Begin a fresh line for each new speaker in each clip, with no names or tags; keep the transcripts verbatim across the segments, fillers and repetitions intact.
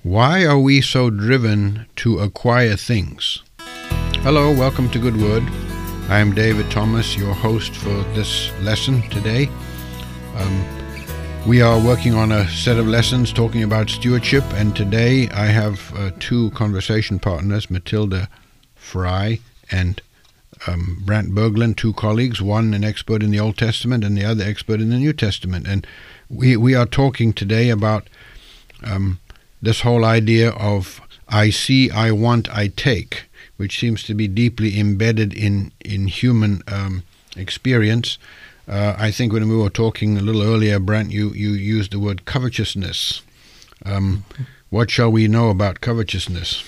Why are we so driven to acquire things? Hello, welcome to Good Word. I am David Thomas, your host for this lesson today. Um, we are working on a set of lessons talking about stewardship, and today I have uh, two conversation partners, Matilda Fry and um, Brant Berglund, two colleagues, one an expert in the Old Testament and the other expert in the New Testament. And we, we are talking today about um, this whole idea of I see, I want, I take, which seems to be deeply embedded in, in human um, experience. Uh, I think when we were talking a little earlier, Brant, you, you used the word covetousness. Um, what shall we know about covetousness?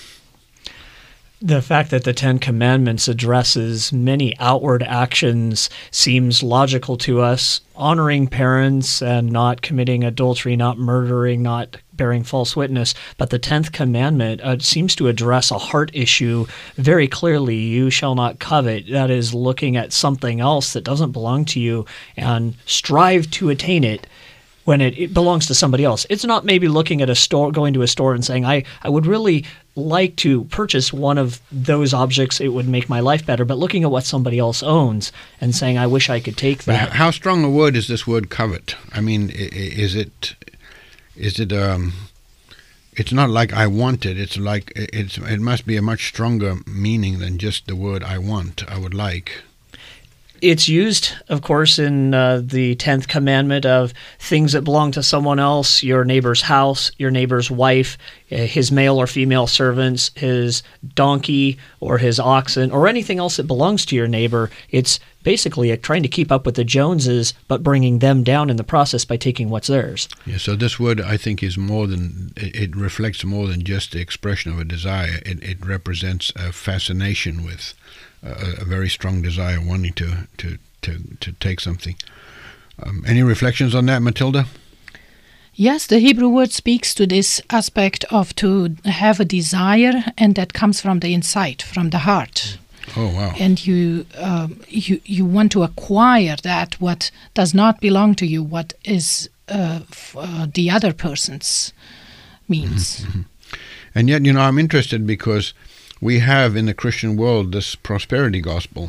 The fact that the Ten Commandments addresses many outward actions seems logical to us. Honoring parents and not committing adultery, not murdering, not bearing false witness. But the Tenth Commandment uh, seems to address a heart issue very clearly. You shall not covet. That is looking at something else that doesn't belong to you and strive to attain it when it, it belongs to somebody else. It's not maybe looking at a store, going to a store and saying, I, I would really like to purchase one of those objects, it would make my life better, but looking at what somebody else owns and saying, I wish I could take that.
But how strong a word is this word covet? I mean, is it, is it, um, it's not like I want it, it's like, it's, it must be a much stronger meaning than just the word I want, I would like.
It's used, of course, in uh, the tenth commandment of things that belong to someone else, your neighbor's house, your neighbor's wife, uh, his male or female servants, his donkey or his oxen, or anything else that belongs to your neighbor. It's basically a, trying to keep up with the Joneses, but bringing them down in the process by taking what's theirs.
Yeah, so this word, I think, is more than, it, it reflects more than just the expression of a desire. It, it represents a fascination with A, a very strong desire, wanting to to to, to take something. Um, any reflections on that, Matilda?
Yes, the Hebrew word speaks to this aspect of to have a desire, and that comes from the inside, from the heart.
Oh, wow.
And you um, you you want to acquire that what does not belong to you, what is uh, f- uh, the other person's means.
Mm-hmm. And yet, you know, I'm interested because we have in the Christian world this prosperity gospel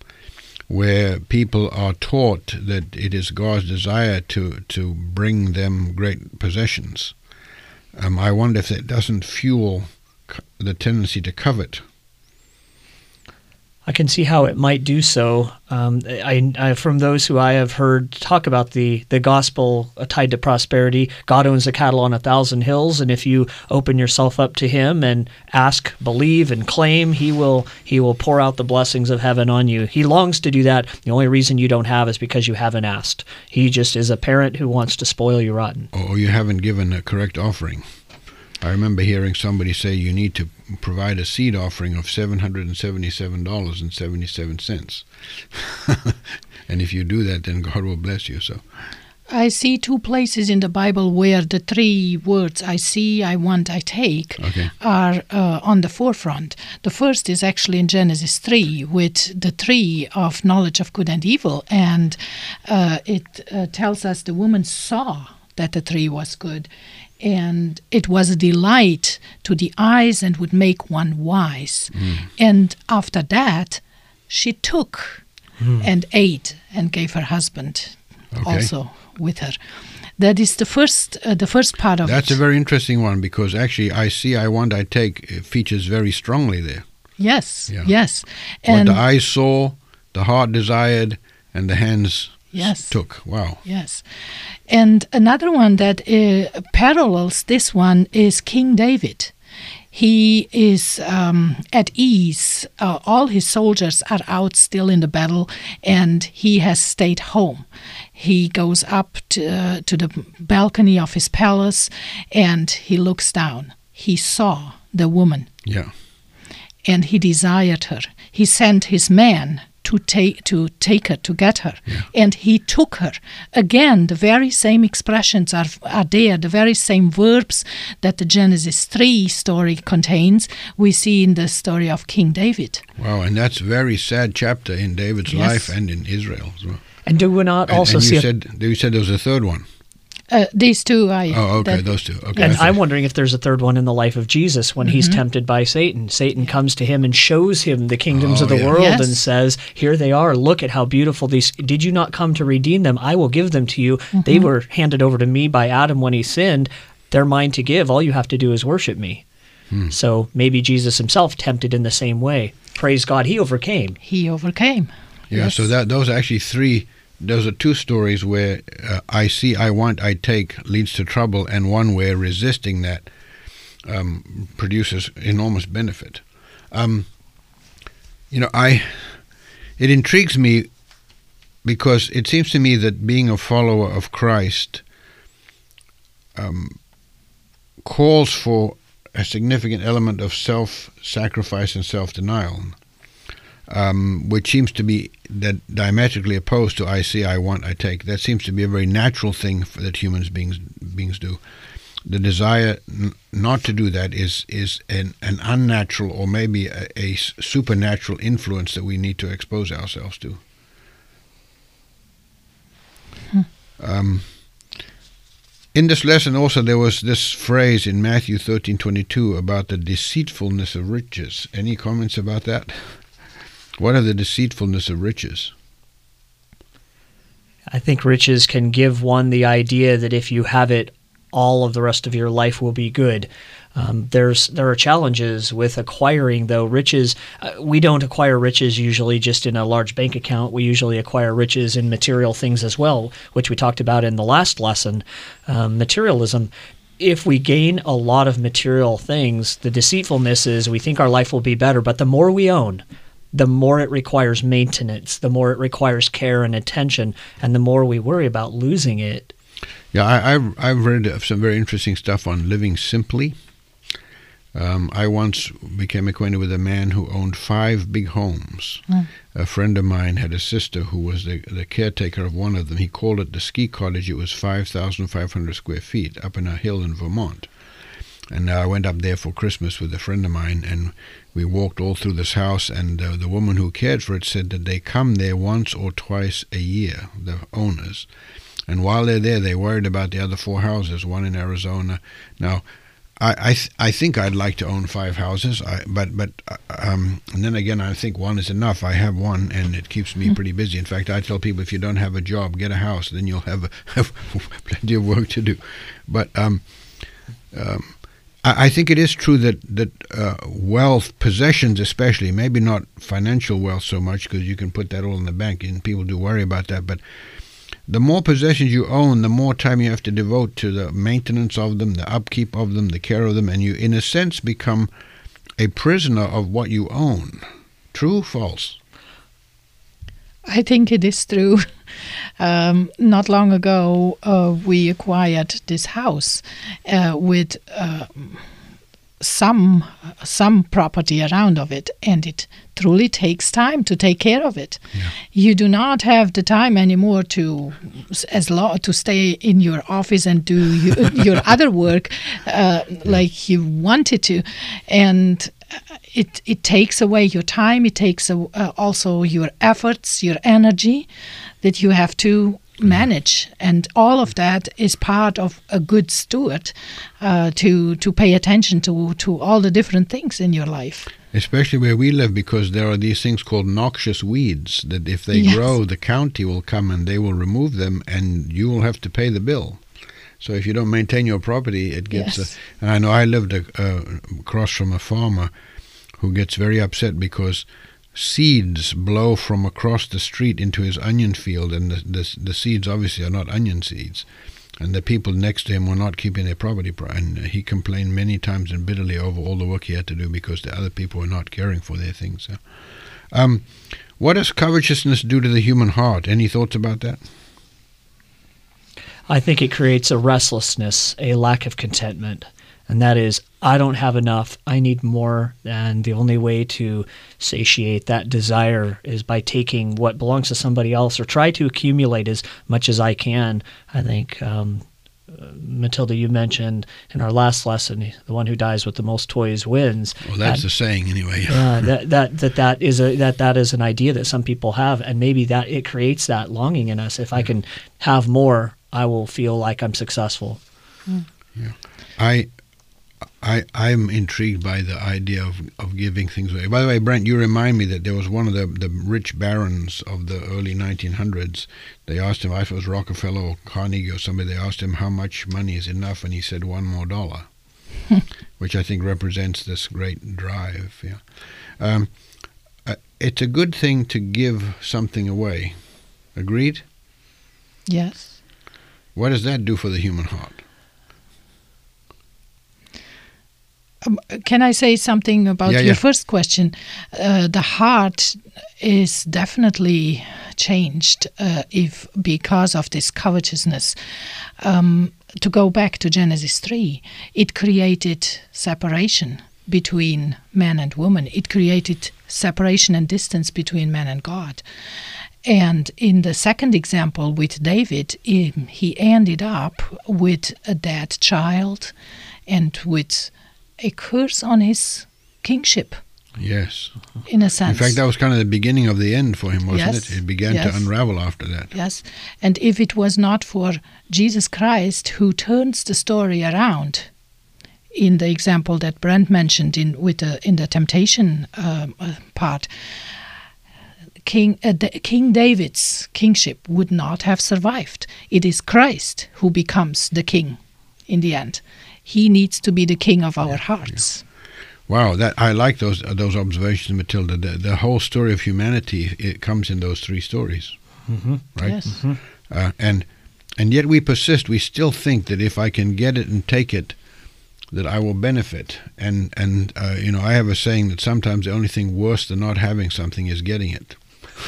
where people are taught that it is God's desire to, to bring them great possessions. Um, I wonder if it doesn't fuel co- the tendency to covet.
I can see how it might do so. Um, I, I, from those who I have heard talk about the, the gospel tied to prosperity, God owns the cattle on a thousand hills, and if you open yourself up to Him and ask, believe, and claim, He will He will pour out the blessings of heaven on you. He longs to do that. The only reason you don't have is because you haven't asked. He just is a parent who wants to spoil you rotten.
Or you haven't given a correct offering. I remember hearing somebody say you need to provide a seed offering of seven hundred seventy-seven dollars and seventy-seven cents. And if you do that, then God will bless you. So,
I see two places in the Bible where the three words, I see, I want, I take,
okay.
are uh, on the forefront. The first is actually in Genesis three with the tree of knowledge of good and evil. And uh, it uh, tells us the woman saw that the tree was good. And it was a delight to the eyes and would make one wise. Mm. And after that, she took mm. and ate and gave her husband okay. also with her. That is the first uh, the first part of
That's
it.
a very interesting one because actually I see, I want, I take features very strongly there.
Yes,
yeah.
yes. And
what the eyes saw, the heart desired, and the hands
yes.
took. Wow.
Yes. And another one that uh, parallels this one is King David. He is um, at ease. Uh, all his soldiers are out still in the battle, and he has stayed home. He goes up to, uh, to the balcony of his palace, and he looks down. He saw the woman.
Yeah.
And he desired her. He sent his man to take to take her, to get her. Yeah. And he took her. Again, the very same expressions are, are there, the very same verbs that the Genesis three story contains, we see in the story of King David.
Wow, and that's a very sad chapter in David's
yes.
life and in Israel as well.
And do we not
and,
also
and
see...
you
a-
said, you said there was a third one.
Uh, these two, I.
Oh, okay,
that-
those two. Okay.
And
I
I'm
thought-
wondering if there's a third one in the life of Jesus when he's tempted by Satan. Satan comes to him and shows him the kingdoms
Oh,
of the
yeah.
world
Yes.
and says, here they are, look at how beautiful these, did you not come to redeem them? I will give them to you. They were handed over to me by Adam when he sinned. They're mine to give. All you have to do is worship me. So maybe Jesus himself tempted in the same way. Praise God, he overcame.
He overcame.
Yeah,
Yes.
so that those are actually three. Those are two stories where uh, I see, I want, I take leads to trouble, and one where resisting that um, produces enormous benefit. Um, you know, I it intrigues me because it seems to me that being a follower of Christ um, calls for a significant element of self-sacrifice and self-denial. Um, which seems to be that diametrically opposed to I see, I want, I take. That seems to be a very natural thing for, that humans beings beings do. The desire n- not to do that is is an, an unnatural or maybe a, a s- supernatural influence that we need to expose ourselves to. Um, in this lesson also there was this phrase in Matthew thirteen twenty-two about the deceitfulness of riches. Any comments about that? What are the deceitfulness of riches?
I think riches can give one the idea that if you have it, all of the rest of your life will be good. Um, there's there are challenges with acquiring, though, riches. Uh, we don't acquire riches usually just in a large bank account. We usually acquire riches in material things as well, which we talked about in the last lesson, um, materialism. If we gain a lot of material things, the deceitfulness is we think our life will be better, but the more we own, the more it requires maintenance, the more it requires care and attention, and the more we worry about losing it.
Yeah, I, I've I've read some very interesting stuff on living simply. Um, I once became acquainted with a man who owned five big homes.
Mm.
A friend of mine had a sister who was the the caretaker of one of them. He called it the ski cottage. It was five thousand five hundred square feet up in a hill in Vermont. And I went up there for Christmas with a friend of mine, and we walked all through this house, and uh, the woman who cared for it said that they come there once or twice a year, the owners. And while they're there, they worried about the other four houses, one in Arizona. Now, I I, th- I think I'd like to own five houses, I, but but uh, um, and then again, I think one is enough. I have one, and it keeps me pretty busy. In fact, I tell people if you don't have a job, get a house. Then you'll have, a, have plenty of work to do. But um, um, I, I think it is true that that uh, wealth, possessions especially, maybe not financial wealth so much because you can put that all in the bank, and people do worry about that, but the more possessions you own, the more time you have to devote to the maintenance of them, the upkeep of them, the care of them, and you, in a sense, become a prisoner of what you own. True, false?
I think it is true. Um, not long ago, uh, we acquired this house uh, with uh, some some property around of it, and it truly takes time to take care of it.
Yeah.
You do not have the time anymore to as lo- to stay in your office and do your, your other work uh, like you wanted to, and it it takes away your time. It takes uh, also your efforts, your energy that you have to manage, and all of that is part of a good steward uh, to to pay attention to to all the different things in your life.
Especially where we live, because there are these things called noxious weeds that if they
Yes.
grow, the county will come and they will remove them, and you will have to pay the bill. So if you don't maintain your property, it gets...
Yes.
A, and I know I lived a, uh, across from a farmer who gets very upset because seeds blow from across the street into his onion field, and the, the, the seeds obviously are not onion seeds. And the people next to him were not keeping their property. Pro- and he complained many times and bitterly over all the work he had to do because the other people were not caring for their things. So, um, what does covetousness do to the human heart? Any thoughts about that?
I think it creates a restlessness, a lack of contentment. And that is, I don't have enough, I need more, and the only way to satiate that desire is by taking what belongs to somebody else or try to accumulate as much as I can. I think, um, uh, Matilda, you mentioned in our last lesson, the one who dies with the most toys wins.
Well, that's
And-
the saying anyway.
yeah, that, that that that is a that that is an idea that some people have, and maybe that it creates that longing in us. If I can have more, I will feel like I'm successful.
Mm.
Yeah. I, I, I'm intrigued by the idea of, of giving things away. By the way, Brent, you remind me that there was one of the, the rich barons of the early nineteen hundreds. They asked him, if it was Rockefeller or Carnegie or somebody, they asked him how much money is enough, and he said one more dollar, which I think represents this great drive. Yeah, um, uh, it's a good thing to give something away. Agreed?
Yes.
What does that do for the human heart?
Um, can I say something about
yeah,
your
yeah.
first question? Uh, the heart is definitely changed uh, if because of this covetousness. Um, to go back to Genesis three, it created separation between man and woman. It created separation and distance between man and God. And in the second example with David, he ended up with a dead child and with a curse on his kingship.
Yes.
In a sense.
In fact, that was kind of the beginning of the end for him, wasn't
Yes.
it? It began
Yes.
to unravel after that.
Yes. And if it was not for Jesus Christ who turns the story around, in the example that Brent mentioned in with the in the temptation um, uh, part, King uh, D- King David's kingship would not have survived. It is Christ who becomes the king in the end. He needs to be the king of our hearts.
Wow, that I like those uh, those observations, Matilda. The, the whole story of humanity, it comes in those three stories,
Mm-hmm.
right?
Yes.
Mm-hmm.
Uh, and and yet we persist. We still think that if I can get it and take it, that I will benefit. And and uh, you know, I have a saying that sometimes the only thing worse than not having something is getting it.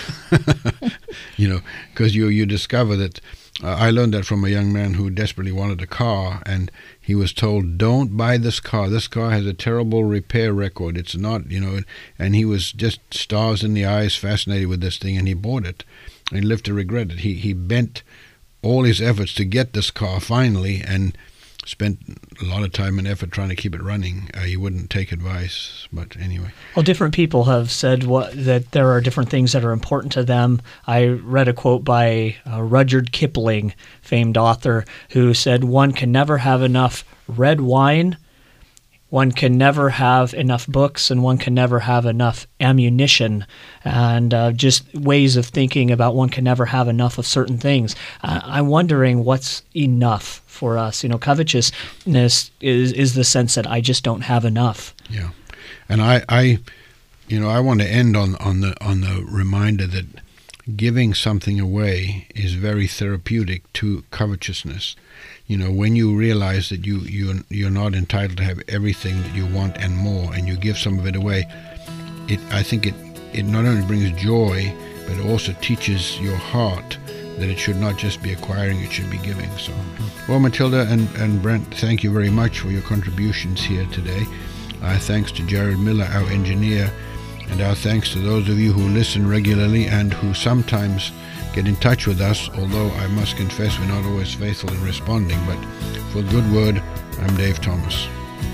You know, because you you discover that. Uh, I learned that from a young man who desperately wanted a car, and he was told, "Don't buy this car. This car has a terrible repair record. It's not, you know." And he was just stars in the eyes, fascinated with this thing, and he bought it, and lived to regret it. He he bent all his efforts to get this car finally, and spent a lot of time and effort trying to keep it running. Uh, he wouldn't take advice, but anyway.
Well, different people have said what, that there are different things that are important to them. I read a quote by uh, Rudyard Kipling, famed author, who said, "One can never have enough red wine, one can never have enough books, and one can never have enough ammunition." And uh, just ways of thinking about one can never have enough of certain things. Uh, I'm wondering what's enough for us. You know, covetousness is, is the sense that I just don't have enough.
Yeah, and I, I, you know, I want to end on on the on the reminder that giving something away is very therapeutic to covetousness. You know, when you realize that you you you're not entitled to have everything that you want and more, and you give some of it away, it I think it it not only brings joy, but it also teaches your heart that it should not just be acquiring, it should be giving. So, well, Matilda and, and Brent, thank you very much for your contributions here today. Our thanks to Jared Miller, our engineer, and our thanks to those of you who listen regularly and who sometimes get in touch with us, although I must confess we're not always faithful in responding. But for Good Word, I'm Dave Thomas.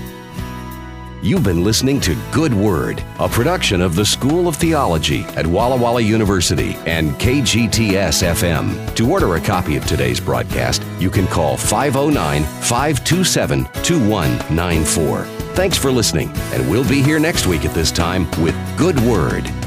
You've been listening to Good Word, a production of the School of Theology at Walla Walla University and K G T S F M. To order a copy of today's broadcast, you can call five oh nine, five two seven, two one nine four. Thanks for listening, and we'll be here next week at this time with Good Word.